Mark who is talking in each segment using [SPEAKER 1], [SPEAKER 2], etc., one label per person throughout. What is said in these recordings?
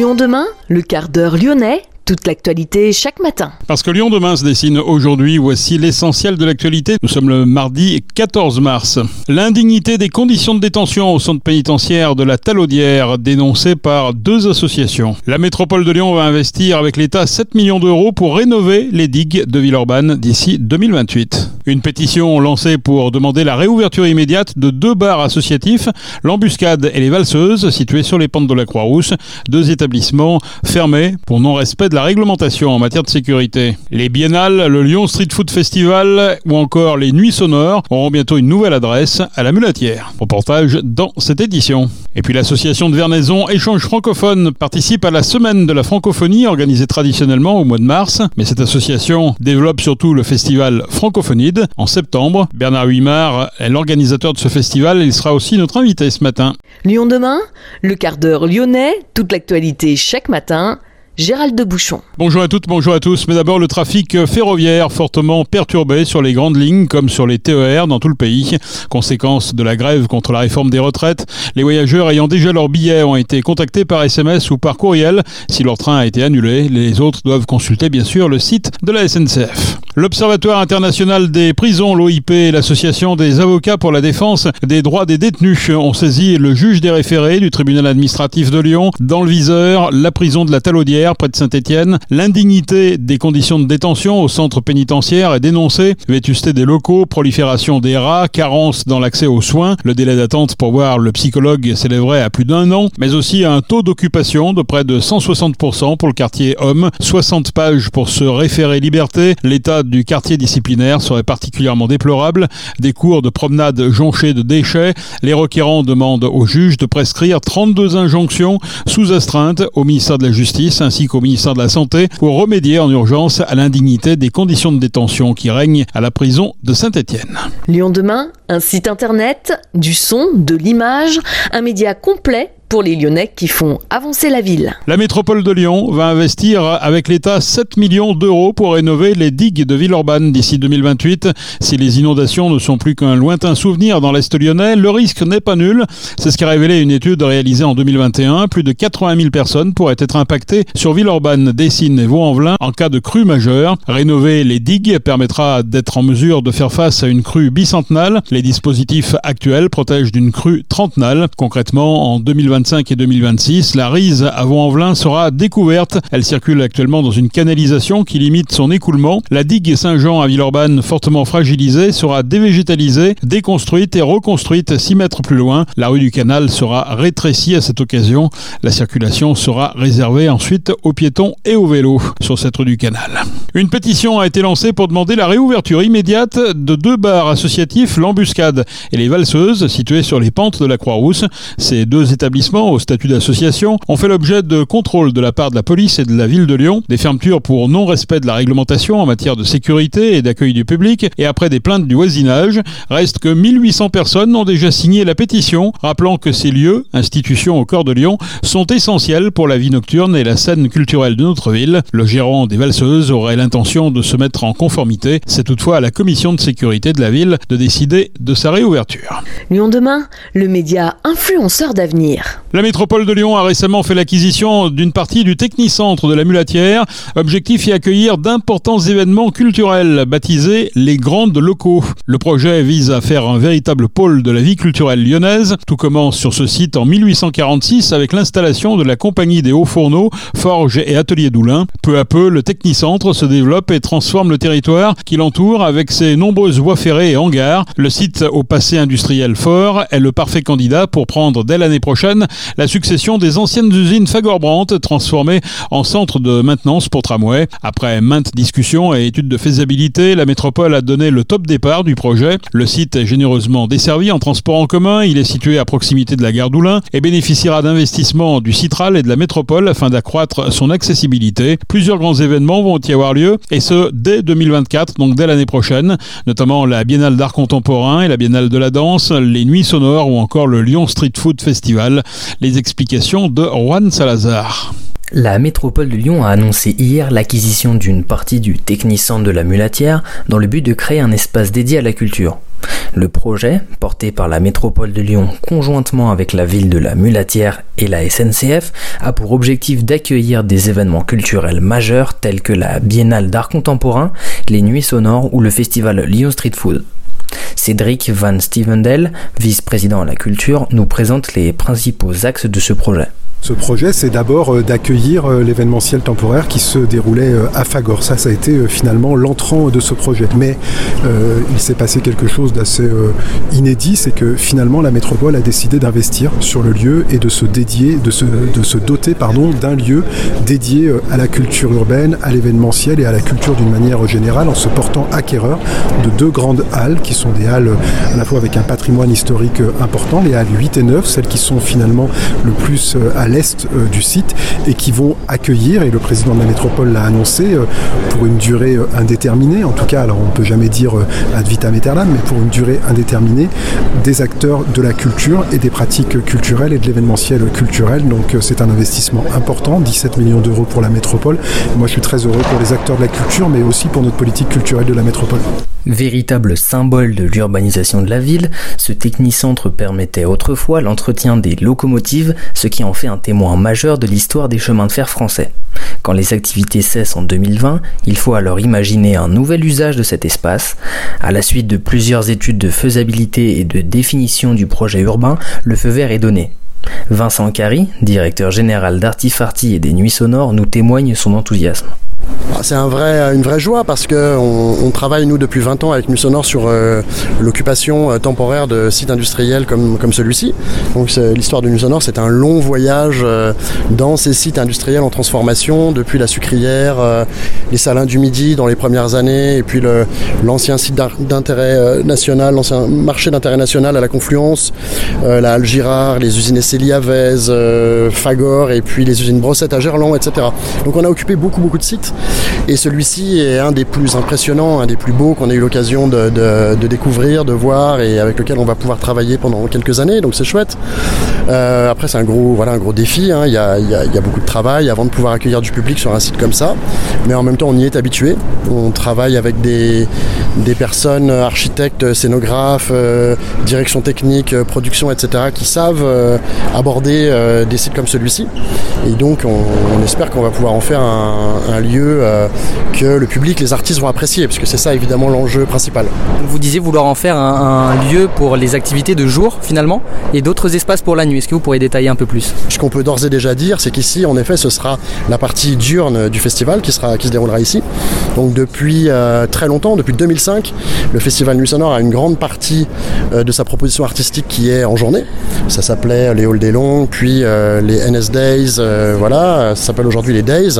[SPEAKER 1] Lyon demain, le quart d'heure lyonnais, toute l'actualité chaque matin.
[SPEAKER 2] Parce que Lyon demain se dessine aujourd'hui, voici l'essentiel de l'actualité. Nous sommes le mardi 14 mars. L'indignité des conditions de détention au centre pénitentiaire de la Talaudière, dénoncée par deux associations. La métropole de Lyon va investir avec l'État 7 millions d'euros pour rénover les digues de Villeurbanne d'ici 2028. Une pétition lancée pour demander la réouverture immédiate de deux bars associatifs, l'Embuscade et les Valseuses, situés sur les pentes de la Croix-Rousse, deux établissements fermés pour non-respect de la réglementation en matière de sécurité. Les biennales, le Lyon Street Food Festival ou encore les Nuits Sonores auront bientôt une nouvelle adresse à la Mulatière. Reportage dans cette édition. Et puis l'association de Vernaison Échange Francophone participe à la semaine de la francophonie organisée traditionnellement au mois de mars. Mais cette association développe surtout le festival Francophonide en septembre. Bernard Huimard est l'organisateur de ce festival et il sera aussi notre invité ce matin.
[SPEAKER 1] Lyon demain, le quart d'heure lyonnais, toute l'actualité chaque matin. Gérald de Bouchon.
[SPEAKER 2] Bonjour à toutes, bonjour à tous. Mais d'abord, le trafic ferroviaire fortement perturbé sur les grandes lignes comme sur les TER dans tout le pays. Conséquence de la grève contre la réforme des retraites. Les voyageurs ayant déjà leur billet ont été contactés par SMS ou par courriel. Si leur train a été annulé, les autres doivent consulter bien sûr le site de la SNCF. L'Observatoire international des prisons, l'OIP, et l'Association des avocats pour la défense des droits des détenus ont saisi le juge des référés du tribunal administratif de Lyon. Dans le viseur, la prison de la Talaudière, près de Saint-Étienne. L'indignité des conditions de détention au centre pénitentiaire est dénoncée. Vétusté des locaux, prolifération des rats, carence dans l'accès aux soins. Le délai d'attente pour voir le psychologue s'élèverait à plus d'1 an, mais aussi un taux d'occupation de près de 160% pour le quartier homme. 60 pages pour se référer liberté. L'état du quartier disciplinaire serait particulièrement déplorable. Des cours de promenade jonchés de déchets. Les requérants demandent au juge de prescrire 32 injonctions sous astreinte au ministère de la Justice ainsi qu'au ministère de la Santé pour remédier en urgence à l'indignité des conditions de détention qui règnent à la prison de Saint-Étienne.
[SPEAKER 1] Lyon demain, un site internet, du son, de l'image, un média complet pour les Lyonnais qui font avancer la ville.
[SPEAKER 2] La métropole de Lyon va investir avec l'État 7 millions d'euros pour rénover les digues de Villeurbanne d'ici 2028. Si les inondations ne sont plus qu'un lointain souvenir dans l'Est lyonnais, le risque n'est pas nul. C'est ce qu'a révélé une étude réalisée en 2021. Plus de 80 000 personnes pourraient être impactées sur Villeurbanne, Dessines et Vaux-en-Velin en cas de crue majeure. Rénover les digues permettra d'être en mesure de faire face à une crue bicentenale. Les dispositifs actuels protègent d'une crue trentenale. Concrètement, en 2025 et 2026, la Rise à Vaux-en-Velin sera découverte. Elle circule actuellement dans une canalisation qui limite son écoulement. La digue Saint-Jean à Villeurbanne, fortement fragilisée, sera dévégétalisée, déconstruite et reconstruite 6 mètres plus loin. La rue du Canal sera rétrécie à cette occasion. La circulation sera réservée ensuite aux piétons et aux vélos sur cette rue du Canal. Une pétition a été lancée pour demander la réouverture immédiate de deux bars associatifs, l'Embuscade et les Valseuses, situés sur les pentes de la Croix-Rousse. Ces deux établissements au statut d'association ont fait l'objet de contrôles de la part de la police et de la ville de Lyon, des fermetures pour non-respect de la réglementation en matière de sécurité et d'accueil du public, et après des plaintes du voisinage, reste que 1800 personnes ont déjà signé la pétition, rappelant que ces lieux, institutions au cœur de Lyon, sont essentiels pour la vie nocturne et la scène culturelle de notre ville. Le gérant des Valseuses aurait l'intention de se mettre en conformité. C'est toutefois à la commission de sécurité de la ville de décider de sa réouverture.
[SPEAKER 1] Lyon demain, le média influenceur d'avenir.
[SPEAKER 2] La métropole de Lyon a récemment fait l'acquisition d'une partie du technicentre de la Mulatière. Objectif y accueillir d'importants événements culturels baptisés les Grandes Locaux. Le projet vise à faire un véritable pôle de la vie culturelle lyonnaise. Tout commence sur ce site en 1846 avec l'installation de la Compagnie des Hauts Fourneaux, Forges et Ateliers d'Oulin. Peu à peu, le technicentre se développe et transforme le territoire qui l'entoure avec ses nombreuses voies ferrées et hangars. Le site au passé industriel fort est le parfait candidat pour prendre dès l'année prochaine la succession des anciennes usines Fagorbrandt transformées en centre de maintenance pour tramway. Après maintes discussions et études de faisabilité, la métropole a donné le top départ du projet. Le site est généreusement desservi en transport en commun, il est situé à proximité de la gare d'Oulin et bénéficiera d'investissements du Citral et de la métropole afin d'accroître son accessibilité. Plusieurs grands événements vont y avoir lieu et ce dès 2024, donc dès l'année prochaine, notamment la Biennale d'art contemporain et la Biennale de la danse, les Nuits Sonores ou encore le Lyon Street Food Festival. Les explications de Juan Salazar.
[SPEAKER 3] La métropole de Lyon a annoncé hier l'acquisition d'une partie du Technicentre de la Mulatière dans le but de créer un espace dédié à la culture. Le projet, porté par la métropole de Lyon conjointement avec la ville de la Mulatière et la SNCF, a pour objectif d'accueillir des événements culturels majeurs tels que la Biennale d'art contemporain, les Nuits sonores ou le festival Lyon Street Food. Cédric Van Stevendel, vice-président à la culture, nous présente les principaux axes de ce projet.
[SPEAKER 4] Ce projet, c'est d'abord d'accueillir l'événementiel temporaire qui se déroulait à Fagor. Ça a été finalement l'entrant de ce projet. Mais il s'est passé quelque chose d'assez inédit, c'est que finalement la métropole a décidé d'investir sur le lieu et de se doter d'un lieu dédié à la culture urbaine, à l'événementiel et à la culture d'une manière générale, en se portant acquéreur de 2 grandes halles qui sont des halles à la fois avec un patrimoine historique important, les halles 8 et 9, celles qui sont finalement le plus à l'est du site et qui vont accueillir, et le président de la métropole l'a annoncé, pour une durée indéterminée, en tout cas, alors on ne peut jamais dire ad vitam aeternam, mais pour une durée indéterminée, des acteurs de la culture et des pratiques culturelles et de l'événementiel culturel. Donc c'est un investissement important, 17 millions d'euros pour la métropole. Moi je suis très heureux pour les acteurs de la culture, mais aussi pour notre politique culturelle de la métropole.
[SPEAKER 3] Véritable symbole de l'urbanisation de la ville, ce technicentre permettait autrefois l'entretien des locomotives, ce qui en fait un témoin majeur de l'histoire des chemins de fer français. Quand les activités cessent en 2020, il faut alors imaginer un nouvel usage de cet espace. À la suite de plusieurs études de faisabilité et de définition du projet urbain, le feu vert est donné. Vincent Carry, directeur général d'Artifarty et des Nuits sonores, nous témoigne son enthousiasme.
[SPEAKER 5] C'est une vraie joie parce qu'on travaille nous depuis 20 ans avec Nuits sonores sur l'occupation temporaire de sites industriels comme celui-ci. Donc l'histoire de Nuits sonores, c'est un long voyage dans ces sites industriels en transformation, depuis la sucrière, les salins du Midi dans les premières années, et puis l'ancien site d'intérêt national, l'ancien marché d'intérêt national à la Confluence, la Halle Girard, les usines Essélie à Vèze, Fagor, et puis les usines Brossette à Gerland, etc. Donc on a occupé beaucoup de sites. Et celui-ci est un des plus impressionnants, un des plus beaux qu'on ait eu l'occasion de découvrir, de voir, et avec lequel on va pouvoir travailler pendant quelques années, donc c'est chouette. Après c'est un gros défi, hein. Il y a beaucoup de travail avant de pouvoir accueillir du public sur un site comme ça, mais en même temps on y est habitué. On travaille avec des personnes, architectes, scénographes, direction technique, production, etc., qui savent aborder des sites comme celui-ci, et donc on espère qu'on va pouvoir en faire un lieu que le public, les artistes vont apprécier, parce que c'est ça évidemment l'enjeu principal.
[SPEAKER 3] Vous disiez vouloir en faire un lieu pour les activités de jour finalement, et d'autres espaces pour la nuit. Est-ce que vous pourriez détailler un peu plus ?
[SPEAKER 5] Ce qu'on peut d'ores et déjà dire, c'est qu'ici en effet ce sera la partie diurne du festival qui se déroulera ici. Donc depuis très longtemps, depuis 2005, le festival Nuits sonores a une grande partie de sa proposition artistique qui est en journée. Ça s'appelait les Halls des Longues, puis les NS Days, ça s'appelle aujourd'hui les Days.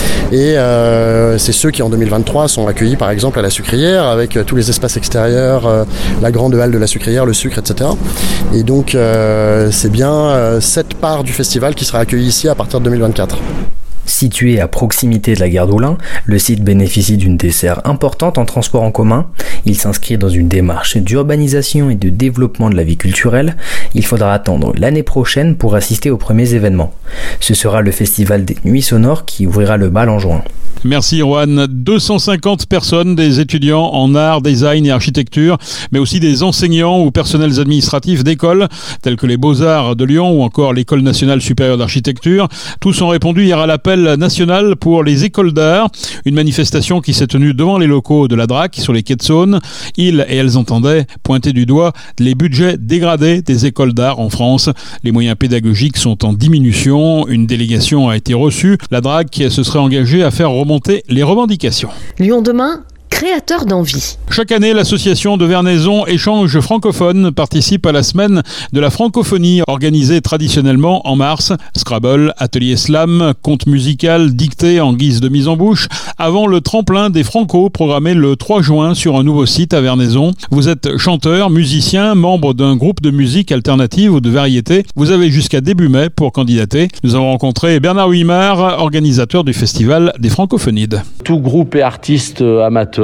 [SPEAKER 5] Et c'est ceux qui en 2023 sont accueillis par exemple à la Sucrière, avec tous les espaces extérieurs, la grande halle de la Sucrière, le sucre, etc. Et donc c'est bien cette part du festival qui sera accueillie ici à partir de 2024.
[SPEAKER 3] Situé à proximité de la gare d'Oulin, le site bénéficie d'une desserte importante en transport en commun. Il s'inscrit dans une démarche d'urbanisation et de développement de la vie culturelle. Il faudra attendre l'année prochaine pour assister aux premiers événements. Ce sera le festival des Nuits sonores qui ouvrira le bal en juin.
[SPEAKER 2] Merci Erwan. 250 personnes, des étudiants en art, design et architecture, mais aussi des enseignants ou personnels administratifs d'écoles, tels que les Beaux-Arts de Lyon ou encore l'École nationale supérieure d'architecture. Tous ont répondu hier à l'appel national pour les écoles d'art, une manifestation qui s'est tenue devant les locaux de la DRAC sur les quais de Saône. Ils et elles entendaient pointer du doigt les budgets dégradés des écoles d'art en France. Les moyens pédagogiques sont en diminution. Une délégation a été reçue. La DRAC se serait engagée à faire remonter les revendications.
[SPEAKER 1] Lyon demain, créateur d'envie.
[SPEAKER 2] Chaque année, l'association de Vernaison Échange francophone participe à la semaine de la francophonie organisée traditionnellement en mars. Scrabble, atelier slam, conte musical, dictée en guise de mise en bouche, avant le tremplin des Franco programmé le 3 juin sur un nouveau site à Vernaison. Vous êtes chanteur, musicien, membre d'un groupe de musique alternative ou de variété. Vous avez jusqu'à début mai pour candidater. Nous avons rencontré Bernard Huimard, organisateur du festival des Francophonides.
[SPEAKER 6] Tout groupe et artiste amateur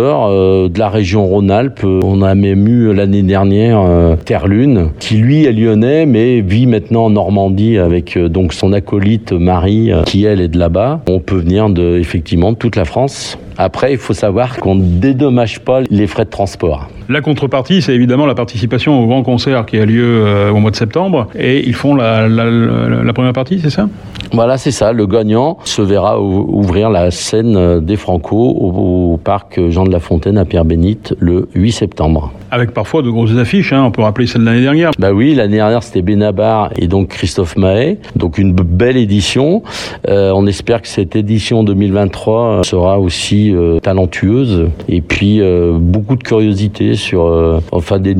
[SPEAKER 6] chanteurs de la région Rhône-Alpes. On a même eu l'année dernière Terre-Lune, qui lui est lyonnais, mais vit maintenant en Normandie avec donc son acolyte Marie, qui elle est de là-bas. On peut venir effectivement de toute la France. Après, il faut savoir qu'on ne dédommage pas les frais de transport.
[SPEAKER 2] La contrepartie, c'est évidemment la participation au grand concert qui a lieu au mois de septembre. Et ils font la première partie, c'est ça ?
[SPEAKER 6] Voilà, c'est ça. Le gagnant se verra ouvrir la scène des Franco au parc Jean de La Fontaine à Pierre-Bénite le 8 septembre.
[SPEAKER 2] Avec parfois de grosses affiches, on peut rappeler celle de l'année dernière.
[SPEAKER 6] Bah oui, l'année dernière c'était Benabar et donc Christophe Maé. Donc une belle édition. On espère que cette édition 2023 sera aussi talentueuse. Et puis beaucoup de curiosité sur des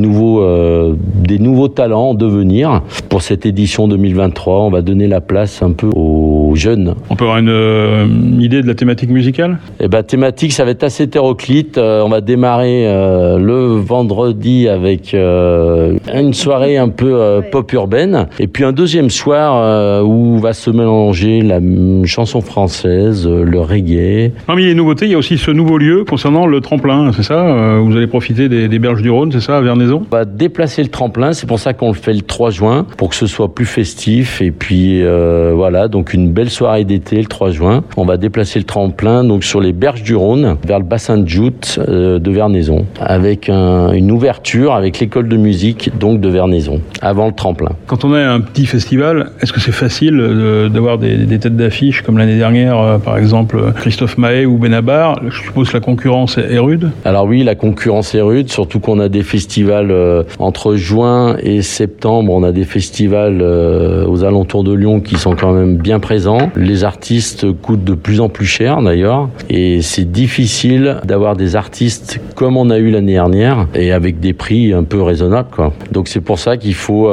[SPEAKER 6] nouveaux talents en devenir. Pour cette édition 2023, on va donner la place un peu aux jeunes.
[SPEAKER 2] On peut avoir une idée de la thématique musicale ?
[SPEAKER 6] Thématique, ça va être assez hétéroclite. On va démarrer le vendredi avec une soirée un peu pop urbaine. Et puis un deuxième soir où va se mélanger la chanson française, le reggae.
[SPEAKER 2] Parmi les nouveautés, il y a aussi ce nouveau lieu concernant le tremplin, c'est ça ? Vous allez profiter des berges du Rhône, c'est ça, à Vernaison ?
[SPEAKER 6] On va déplacer le tremplin, c'est pour ça qu'on le fait le 3 juin, pour que ce soit plus festif. Et puis voilà, donc une belle soirée d'été le 3 juin. On va déplacer le tremplin donc sur les berges du Rhône, vers le bassin de Joutes de Vernaison, avec une ouverture avec l'école de musique donc de Vernaison, avant le tremplin.
[SPEAKER 2] Quand on a un petit festival, est-ce que c'est facile d'avoir des têtes d'affiche comme l'année dernière, par exemple Christophe Maé ou Benabar ? Je suppose que la concurrence est rude ?
[SPEAKER 6] Alors oui, la concurrence est rude, surtout qu'on a des festivals entre juin et septembre, on a des festivals aux alentours de Lyon qui sont quand même bien présents. Les artistes coûtent de plus en plus cher d'ailleurs, et c'est difficile d'avoir des artistes comme on a eu l'année dernière, et avec des prix un peu raisonnables, quoi. Donc c'est pour ça qu'il faut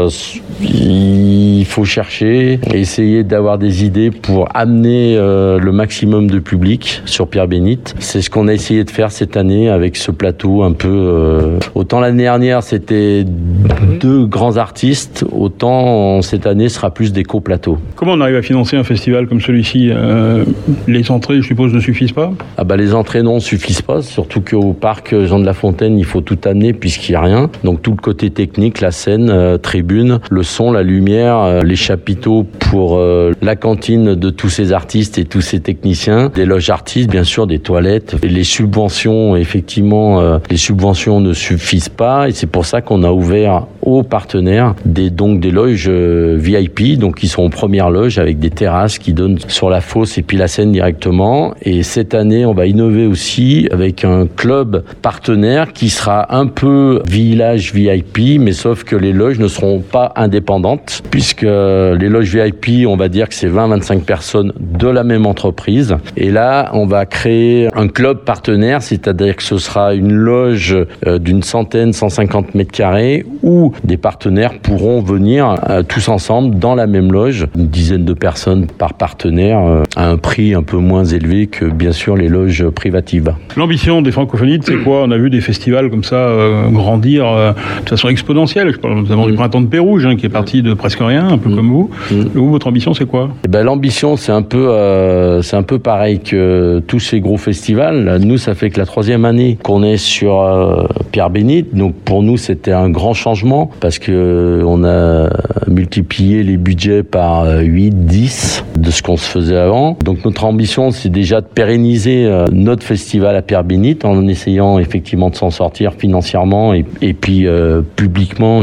[SPEAKER 6] chercher et essayer d'avoir des idées pour amener le maximum de public sur Pierre-Bénite. C'est ce qu'on a essayé de faire cette année avec ce plateau un peu... Autant l'année dernière c'était 2 grands artistes, autant cette année sera plus des coplateaux.
[SPEAKER 2] Comment on arrive à financer un festival comme celui-ci ? Les entrées, je suppose, ne suffisent pas ?
[SPEAKER 6] Les entrées non suffisent pas, surtout qu'au parc Jean de La Fontaine, il faut tout amener puisqu'il n'y a rien. Donc tout le côté technique, la scène, tribune, le son, la lumière, les chapiteaux pour la cantine de tous ces artistes et tous ces techniciens, des loges artistes, bien sûr, des toilettes. Et les subventions, effectivement, les subventions ne suffisent pas, et c'est pour ça qu'on a ouvert aux partenaires des loges VIP, donc qui sont en première loge avec des terrasses qui donnent sur la fosse et puis la Seine directement. Et cette année, on va innover aussi avec un club partenaire qui sera un peu village VIP, mais sauf que les loges ne seront pas indépendantes, puisque les loges VIP, on va dire que c'est 20-25 personnes de la même entreprise. Et là, on va créer un club partenaire, c'est-à-dire que ce sera une loge d'une 150 mètres carrés où des partenaires pourront venir tous ensemble dans la même loge, une dizaine de personnes par partenaire, à un prix un peu moins élevé que bien sûr les loges privatives.
[SPEAKER 2] L'ambition des francophonies, c'est quoi ? On a vu des festivals comme ça grandir de façon exponentielle. Je parle notamment du Printemps de Pérouge, qui est parti de presque rien, un peu comme vous. Vous, votre ambition, c'est quoi ?
[SPEAKER 6] L'ambition, c'est un peu pareil que tous ces gros festivals. Nous, ça fait que la 3e année qu'on est sur Pierre-Bénite. Donc pour nous, c'était un grand changement parce que on a multiplié les budgets par 8, 10 de ce qu'on se faisait avant. Donc notre ambition, c'est déjà de pérenniser notre festival à Pierre-Bénite en essayant effectivement de s'en sortir financièrement et puis publiquement.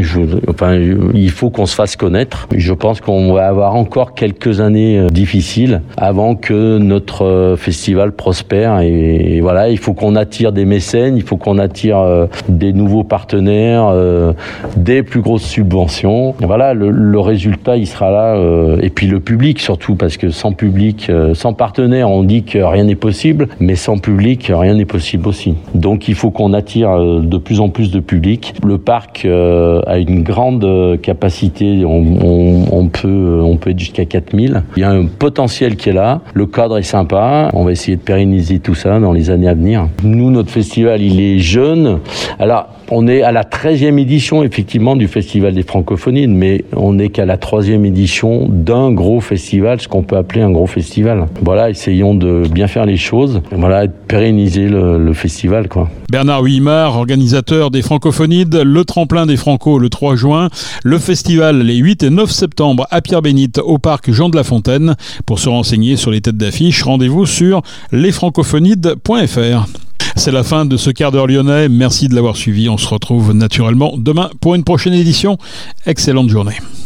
[SPEAKER 6] Il faut qu'on se fasse connaître. Je pense qu'on va avoir encore quelques années difficiles avant que notre festival prospère. Et voilà, il faut qu'on attire des mécènes, il faut qu'on attire des nouveaux partenaires, des plus grosses subventions. Et voilà, le résultat, il sera là. Et puis le public surtout, parce que sans public, sans partenaire, on dit que rien n'est possible, mais sans public, rien n'est possible aussi. Donc il faut qu'on attire de plus en plus de public. Le parc a une grande capacité, on peut être jusqu'à 4000. Il y a un potentiel qui est là, le cadre est sympa, on va essayer de pérenniser tout ça dans les années à venir. Nous, notre festival, il est jeune. Alors, On est à la 13e édition, effectivement, du Festival des Francophonies, mais on n'est qu'à la 3e édition d'un gros festival, ce qu'on peut appeler un gros festival. Voilà, essayons de bien faire les choses, voilà, de pérenniser le festival, quoi.
[SPEAKER 2] Bernard Huimard, organisateur des Francophonides, le tremplin des Franco le 3 juin, le festival les 8 et 9 septembre à Pierre-Bénite au parc Jean de La Fontaine. Pour se renseigner sur les têtes d'affiche, rendez-vous sur lesfrancophonides.fr. C'est la fin de ce quart d'heure lyonnais. Merci de l'avoir suivi. On se retrouve naturellement demain pour une prochaine édition. Excellente journée.